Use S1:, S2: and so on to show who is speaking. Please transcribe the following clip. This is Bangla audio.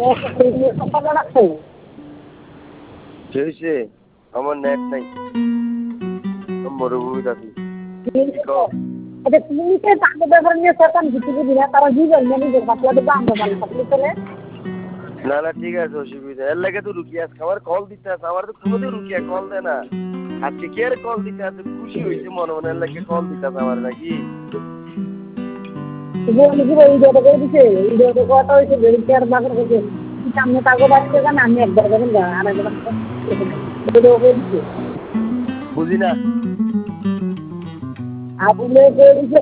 S1: সম্পর্ক রাখছো?
S2: কি হয়েছে? আমার নেট নাই, মরুভূমিতে আছি।
S1: আচ্ছা তুমি তাকে ব্যাপার নিয়ে সরকার কিছু বুঝি না, তারা জীবন মানে যে বাতলা দেবো আমরা ভালো থাকলে চলে।
S2: না না ঠিক আছে, অসুবিধা এর লাগে তো রুকিয়া আজকে আমার কল দিতে আছে, আমার তো কোনোদিন রুকিয়া কল দেয় না, আজকে কি আর কল দিতে আছে, খুশি হয়েছে মনে মনে, এর লাগে কল দিতে আছে আমার নাকি।
S1: ভিডিওটা করে দিছে, ভিডিওটা কথা হয়েছে বেরিয়ে বাগের হয়েছে সামনে তাকে বাড়িতে যান, আমি একবার দেখেন আর একবার ভিডিও করে দিচ্ছে
S2: বুঝি না।
S1: আবুলে করে দিছে।